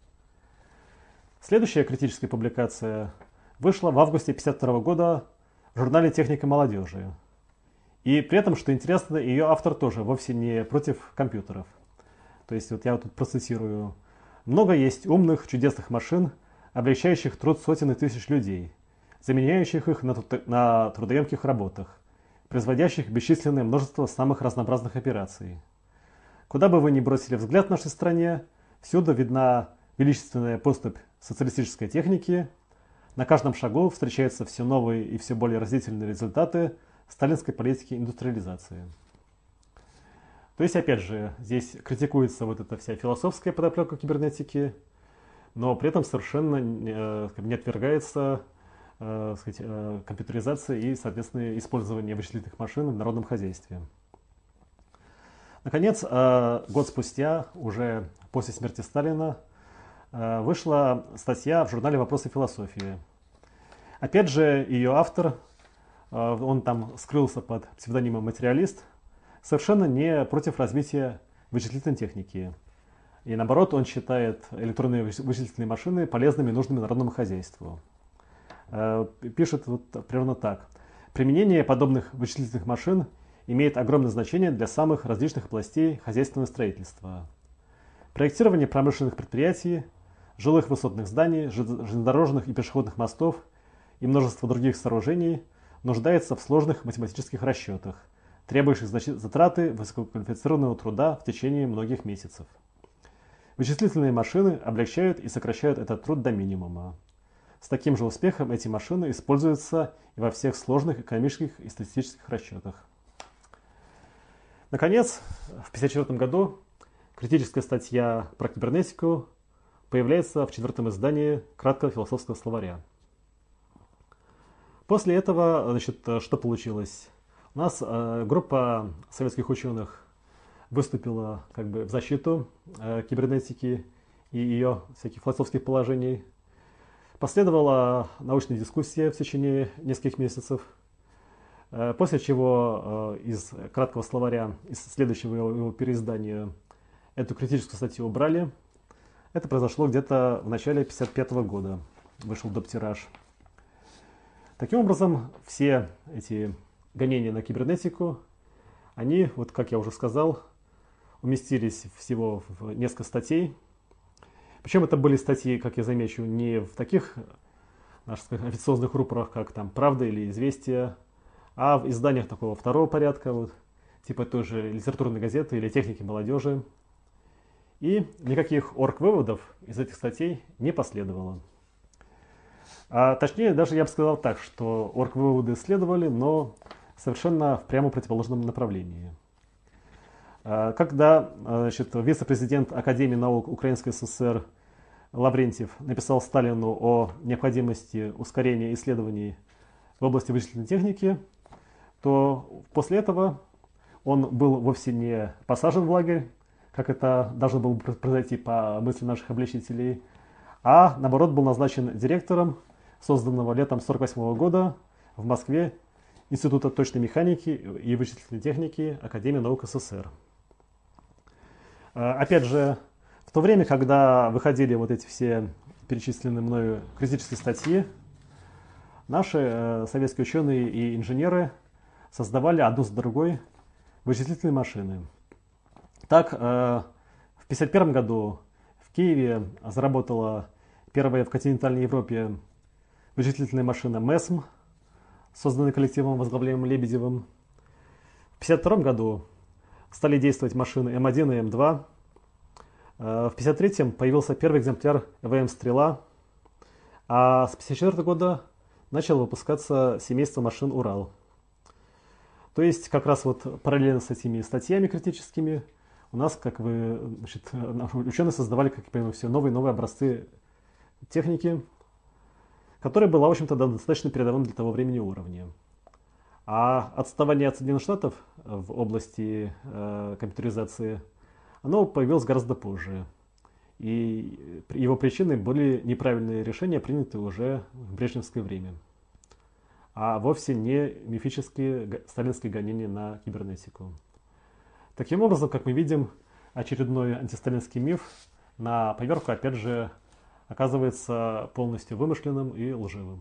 Следующая критическая публикация вышла в августе 1952 года в журнале «Техника молодежи». И при этом, что интересно, ее автор тоже вовсе не против компьютеров. То есть, вот я тут процитирую. «Много есть умных, чудесных машин, облегчающих труд сотен и тысяч людей, заменяющих их на трудоемких работах, производящих бесчисленное множество самых разнообразных операций. Куда бы вы ни бросили взгляд в нашей стране, всюду видна величественная поступь социалистической техники, на каждом шагу встречаются все новые и все более разительные результаты сталинской политики индустриализации». То есть, опять же, здесь критикуется вот эта вся философская подоплека кибернетики, но при этом совершенно не отвергается сказать, компьютеризация и, соответственно, использование вычислительных машин в народном хозяйстве. Наконец, год спустя, уже после смерти Сталина, вышла статья в журнале «Вопросы философии». Опять же, ее автор, он там скрылся под псевдонимом «Материалист», совершенно не против развития вычислительной техники. И наоборот, он считает электронные вычислительные машины полезными и нужными народному хозяйству. Пишет вот примерно так. «Применение подобных вычислительных машин имеет огромное значение для самых различных областей хозяйственного строительства. Проектирование промышленных предприятий, жилых высотных зданий, железнодорожных и пешеходных мостов и множество других сооружений нуждается в сложных математических расчетах, требующих затраты высококвалифицированного труда в течение многих месяцев. Вычислительные машины облегчают и сокращают этот труд до минимума. С таким же успехом эти машины используются и во всех сложных экономических и статистических расчетах». Наконец, в 1954 году критическая статья про кибернетику появляется в 4-м издании краткого философского словаря. После этого, значит, что получилось? У нас группа советских ученых выступила как бы в защиту кибернетики и ее всяких философских положений. Последовала научная дискуссия в течение нескольких месяцев, после чего из краткого словаря, из следующего его переиздания, эту критическую статью убрали. Это произошло где-то в начале 1955 года. Вышел доп-тираж. Таким образом, все эти гонения на кибернетику, они, вот как я уже сказал, уместились всего в несколько статей. Причем это были статьи, как я замечу, не в таких наших официозных рупорах, как там «Правда» или «Известия», а в изданиях такого второго порядка, вот, типа той же литературной газеты или техники молодежи. И никаких орг-выводов из этих статей не последовало. А точнее, даже я бы сказал так, что орг-выводы следовали, но совершенно в прямо противоположном направлении. Когда, значит, вице-президент Академии наук Украинской ССР Лаврентьев написал Сталину о необходимости ускорения исследований в области вычислительной техники, то после этого он был вовсе не посажен в лагерь, как это должно было произойти по мысли наших обличителей, а наоборот был назначен директором созданного летом 1948 года в Москве Института точной механики и вычислительной техники Академии наук СССР. Опять же, в то время, когда выходили вот эти все перечисленные мною критические статьи, наши советские ученые и инженеры создавали одну за другой вычислительные машины. Так, в 1951 году в Киеве заработала первая в континентальной Европе вычислительная машина МЭСМ, созданная коллективом, возглавляемым Лебедевым. В 1952 году стали действовать машины М1 и М2. В 1953 появился первый экземпляр ЭВМ «Стрела», а с 1954 года начало выпускаться семейство машин «Урал». То есть как раз вот параллельно с этими статьями критическими у нас, как вы, значит, ученые создавали, как я понимаю, все новые и новые образцы техники, которая была, в общем-то, достаточно передовым для того времени уровня. А отставание от Соединенных Штатов в области компьютеризации, оно появилось гораздо позже. И его причиной были неправильные решения, принятые уже в брежневское время, а вовсе не мифические сталинские гонения на кибернетику. Таким образом, как мы видим, очередной антисталинский миф на поверку, опять же, оказывается полностью вымышленным и лживым.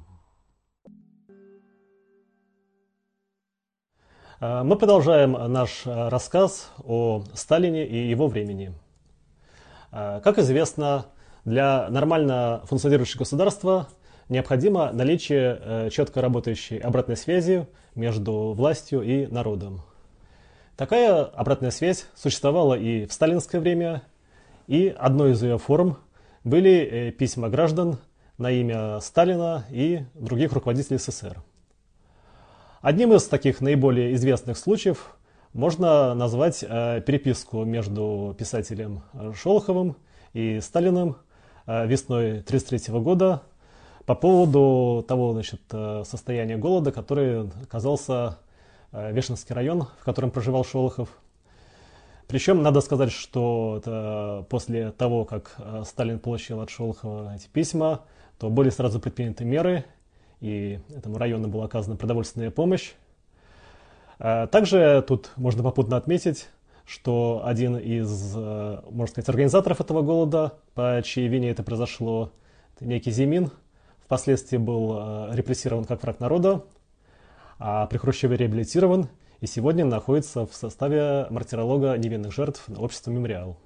Мы продолжаем наш рассказ о Сталине и его времени. Как известно, для нормально функционирующего государства необходимо наличие четко работающей обратной связи между властью и народом. Такая обратная связь существовала и в сталинское время, и одной из ее форм были письма граждан на имя Сталина и других руководителей СССР. Одним из таких наиболее известных случаев можно назвать переписку между писателем Шолоховым и Сталиным весной 1933 года по поводу того, значит, состояния голода, который оказался Вешенский район, в котором проживал Шолохов. Причем надо сказать, что это после того, как Сталин получил от Шолохова эти письма, то были сразу предприняты меры, и этому району была оказана продовольственная помощь. Также тут можно попутно отметить, что один из, можно сказать, организаторов этого голода, по чьей вине это произошло, некий Зимин, впоследствии был репрессирован как враг народа, а при Хрущеве реабилитирован и сегодня находится в составе мартиролога невинных жертв общества «Мемориал».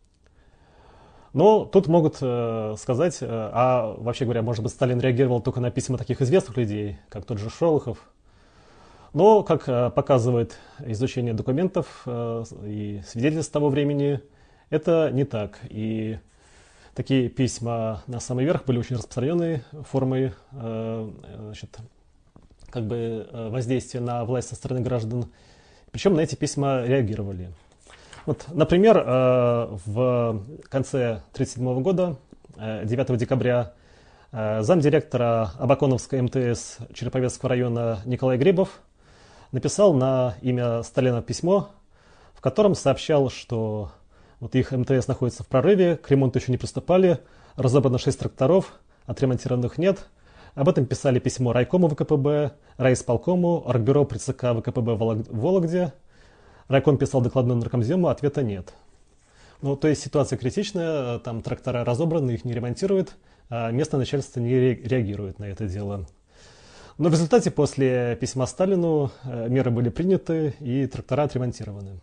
Но тут могут сказать, а вообще говоря, может быть, Сталин реагировал только на письма таких известных людей, как тот же Шолохов. Но, как показывает изучение документов и свидетельств того времени, это не так. И такие письма на самый верх были очень распространенной формой, значит, как бы воздействия на власть со стороны граждан. Причем на эти письма реагировали. Вот, например, в конце 1937 года, 9 декабря, замдиректора Абаконовской МТС Череповецкого района Николай Грибов написал на имя Сталина письмо, в котором сообщал, что вот их МТС находится в прорыве, к ремонту еще не приступали, разобрано 6 тракторов, отремонтированных нет. Об этом писали письмо райкому ВКПБ, райисполкому, оргбюро при ЦК ВКПБ в Вологде. Райком писал докладной наркомзему, ответа нет. Ну, то есть ситуация критичная, там трактора разобраны, их не ремонтируют, а местное начальство не реагирует на это дело. Но в результате после письма Сталину меры были приняты и трактора отремонтированы.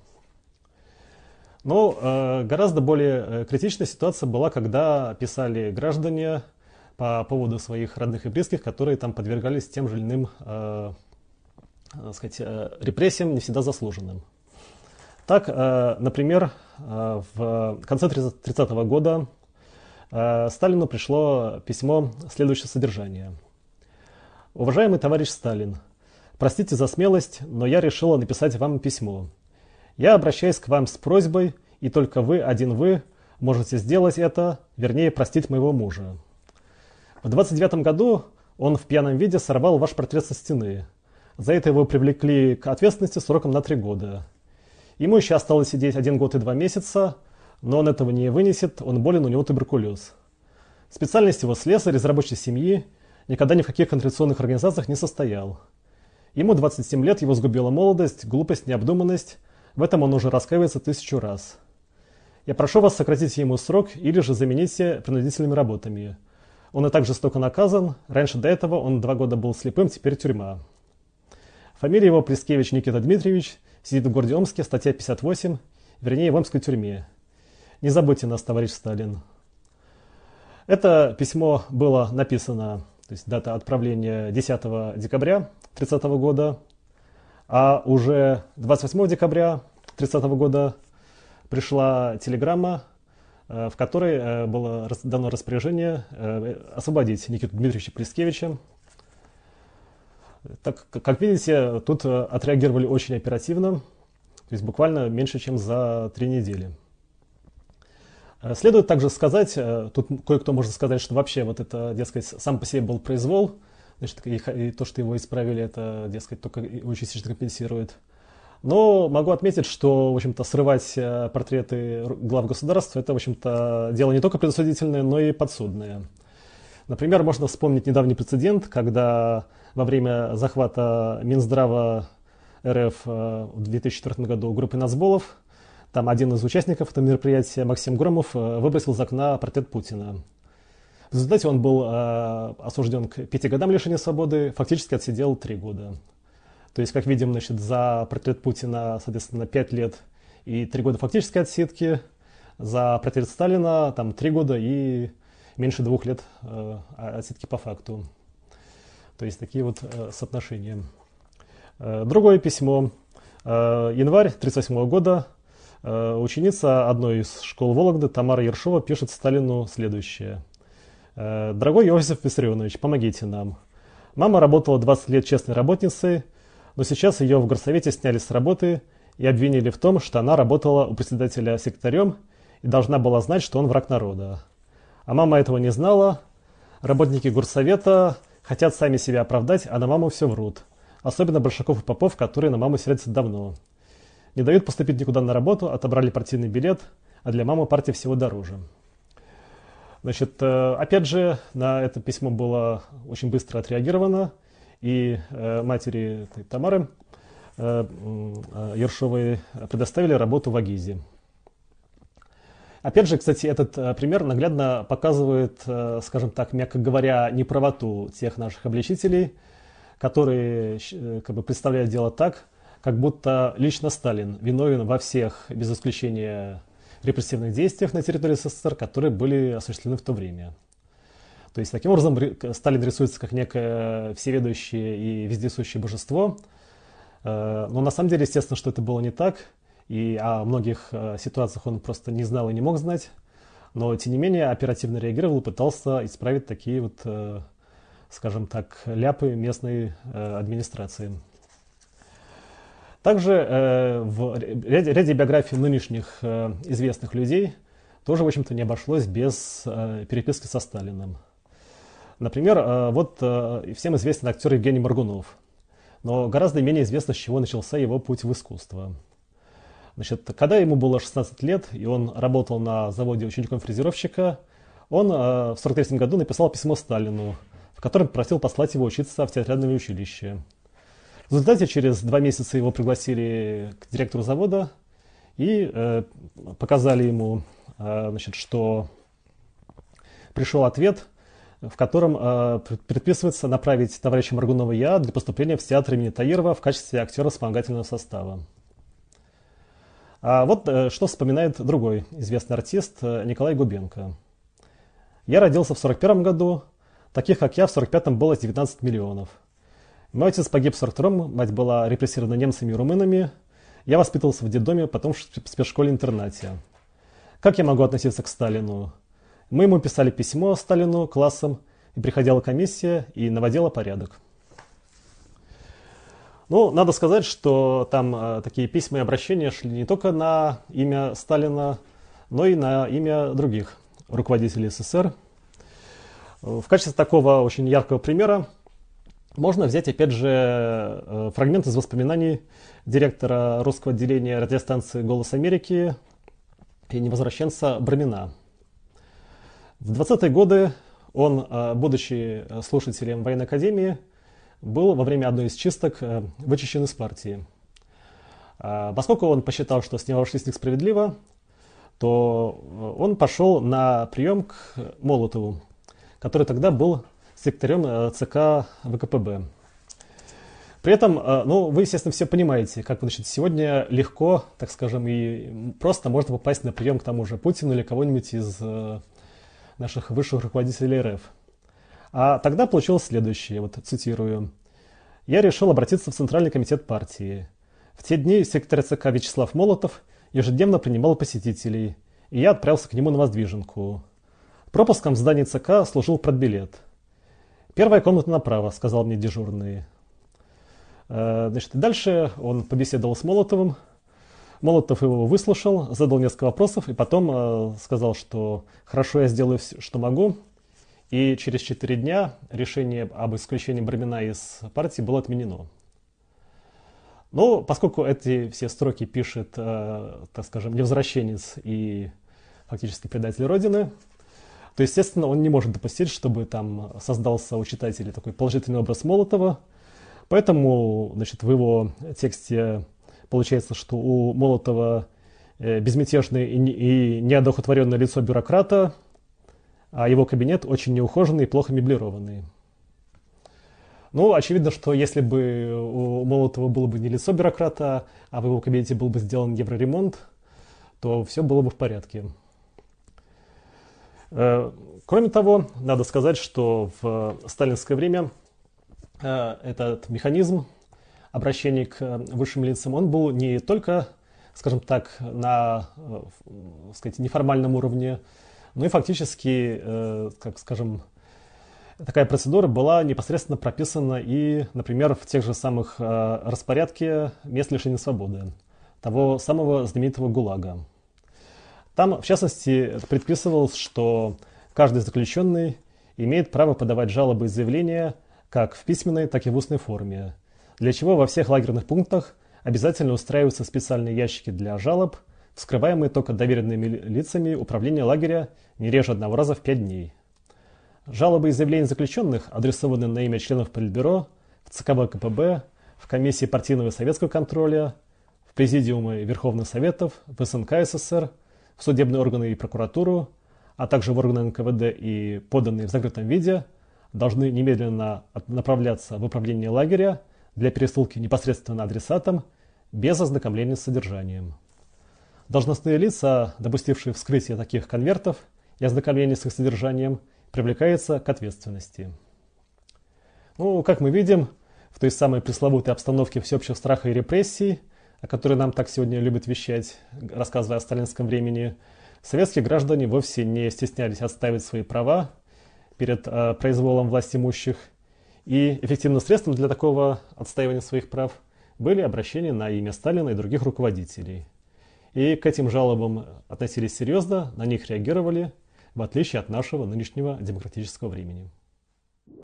Но гораздо более критичная ситуация была, когда писали граждане по поводу своих родных и близких, которые там подвергались тем же или иным сказать, репрессиям, не всегда заслуженным. Так, например, в конце 1930 года Сталину пришло письмо следующего содержания. «Уважаемый товарищ Сталин, простите за смелость, но я решила написать вам письмо. Я обращаюсь к вам с просьбой, и только вы, один вы, Можете сделать это, вернее, простить моего мужа. В 29 году он в пьяном виде сорвал ваш портрет со стены. За это его привлекли к ответственности сроком на 3 года. Ему еще осталось сидеть 1 год и 2 месяца, но он этого не вынесет, он болен, у него туберкулез. Специальность его слесарь из рабочей семьи, никогда ни в каких контрацепционных организациях не состоял. Ему 27 лет, его сгубила молодость, глупость, необдуманность. В этом он уже раскаивается 1000 раз. Я прошу вас сократить ему срок или же замените принудительными работами. Он и так жестоко наказан. Раньше до этого он 2 года был слепым, теперь тюрьма. Фамилия его Плескевич Никита Дмитриевич, сидит в городе Омске, статья 58, вернее в Омской тюрьме. Не забудьте нас, товарищ Сталин. Это письмо было написано, то есть дата отправления 10 декабря 30 года, а уже 28 декабря 30 года пришла телеграмма, в которой было дано распоряжение освободить Никиту Дмитриевича Плескевича. Так, как видите, тут отреагировали очень оперативно, то есть буквально меньше, чем за 3 недели. Следует также сказать, тут кое-кто может сказать, что вообще вот это, дескать, сам по себе был произвол, значит, и то, что его исправили, это, дескать, только его частично компенсирует. Но могу отметить, что, в общем-то, срывать портреты глав государств, это, в общем-то, дело не только предосудительное, но и подсудное. Например, можно вспомнить недавний прецедент, когда во время захвата Минздрава РФ в 2004 году группы нацболов, там один из участников этого мероприятия, Максим Громов, выбросил из окна портрет Путина. В результате он был осужден к 5 годам лишения свободы, фактически отсидел 3 года. То есть, как видим, значит, за портрет Путина, соответственно, 5 лет и 3 года фактической отсидки, за портрет Сталина там 3 года и меньше 2 лет отсидки по факту. То есть такие вот соотношения. Другое письмо. Январь 1938 года. Ученица одной из школ Вологды Тамара Ершова пишет Сталину следующее. «Дорогой Иосиф Виссарионович, помогите нам. Мама работала 20 лет честной работницей, но сейчас ее в горсовете сняли с работы и обвинили в том, что она работала у председателя секретарем и должна была знать, что он враг народа. А мама этого не знала. Работники горсовета хотят сами себя оправдать, а на маму все врут. Особенно Большаков и Попов, которые на маму сердятся давно. Не дают поступить никуда на работу, отобрали партийный билет, а для мамы партия всего дороже». Значит, опять же, на это письмо было очень быстро отреагировано, и матери Тамары Ершовой предоставили работу в Агизе. Опять же, кстати, этот пример наглядно показывает, скажем так, мягко говоря, неправоту тех наших обличителей, которые как бы представляют дело так, как будто лично Сталин виновен во всех, без исключения, репрессивных действиях на территории СССР, которые были осуществлены в то время. То есть, таким образом, Сталин рисуется как некое всеведущее и вездесущее божество. Но на самом деле, естественно, что это было не так. И о многих ситуациях он просто не знал и не мог знать. Но, тем не менее, оперативно реагировал и пытался исправить такие вот, скажем так, местной администрации. Также в ряде биографий нынешних известных людей тоже, в общем-то, не обошлось без переписки со Сталиным. Например, вот всем известен актер Евгений Моргунов. Но гораздо менее известно, с чего начался его путь в искусство. Значит, когда ему было 16 лет, и он работал на заводе учеником-фрезеровщика, он в 1943 году написал письмо Сталину, в котором просил послать его учиться в театральное училище. В результате через 2 месяца его пригласили к директору завода и показали ему, значит, что пришел ответ, в котором предписывается направить товарища Моргунова Я для поступления в театр имени Таирова в качестве актера вспомогательного состава. А вот что вспоминает другой известный артист Николай Губенко. «Я родился в 1941 году, таких как я в 1945 было 19 миллионов. Мой отец погиб в 1942-м, мать была репрессирована немцами и румынами. Я воспитывался в детдоме, потом в спецшколе-интернате. Как я могу относиться к Сталину? Мы ему писали письмо Сталину классом, и приходила комиссия и наводила порядок». Ну, надо сказать, что там такие письма и обращения шли не только на имя Сталина, но и на имя других руководителей СССР. В качестве такого очень яркого примера можно взять, опять же, фрагмент из воспоминаний директора русского отделения радиостанции «Голос Америки» и невозвращенца Брамина. В 20-е годы он, будучи слушателем военной академии, был во время одной из чисток вычищен из партии. Поскольку он посчитал, что с него обошлись несправедливо, то он пошел на прием к Молотову, который тогда был секретарем ЦК ВКПБ. При этом, вы, естественно, все понимаете, как сегодня легко, так скажем, и просто можно попасть на прием к тому же Путину или кого-нибудь из наших высших руководителей РФ. А тогда получилось следующее, цитирую. «Я решил обратиться в Центральный комитет партии. В те дни секретарь ЦК Вячеслав Молотов ежедневно принимал посетителей, и я отправился к нему на Воздвиженку. Пропуском в здании ЦК служил продбилет. «Первая комната направо», — сказал мне дежурный. И дальше он побеседовал с Молотовым. Молотов его выслушал, задал несколько вопросов и потом сказал, что хорошо, я сделаю все, что могу. И через 4 дня решение об исключении Брамина из партии было отменено. Но поскольку эти все строки пишет, так скажем, невозвращенец и фактически предатель Родины, то, естественно, он не может допустить, чтобы там создался у читателей такой положительный образ Молотова. Поэтому, в его тексте получается, что у Молотова безмятежное и неодухотворенное лицо бюрократа, а его кабинет очень неухоженный и плохо меблированный. Очевидно, что если бы у Молотова было бы не лицо бюрократа, а в его кабинете был бы сделан евроремонт, то все было бы в порядке. Кроме того, надо сказать, что в сталинское время этот механизм обращения к высшим лицам, он был не только, скажем так, на неформальном уровне, но и фактически, такая процедура была непосредственно прописана и, например, в тех же самых распорядке мест лишения свободы, того самого знаменитого ГУЛАГа. Там, в частности, предписывалось, что каждый заключенный имеет право подавать жалобы и заявления как в письменной, так и в устной форме, для чего во всех лагерных пунктах обязательно устраиваются специальные ящики для жалоб, вскрываемые только доверенными лицами управления лагеря не реже 1 раза в 5 дней. Жалобы и заявления заключенных, адресованные на имя членов Политбюро, в ЦК ВКПБ, в Комиссии партийного и советского контроля, в Президиумы Верховных Советов, в СНК СССР, в судебные органы и прокуратуру, а также в органы НКВД и поданные в закрытом виде, должны немедленно направляться в управление лагеря для пересылки непосредственно адресатам без ознакомления с содержанием. Должностные лица, допустившие вскрытие таких конвертов и ознакомление с их содержанием, привлекаются к ответственности. Как мы видим, в той самой пресловутой обстановке всеобщего страха и репрессий, о которой нам так сегодня любят вещать, рассказывая о сталинском времени, советские граждане вовсе не стеснялись отстаивать свои права перед произволом власть имущих, и эффективным средством для такого отстаивания своих прав были обращения на имя Сталина и других руководителей. И к этим жалобам относились серьезно, на них реагировали, в отличие от нашего нынешнего демократического времени.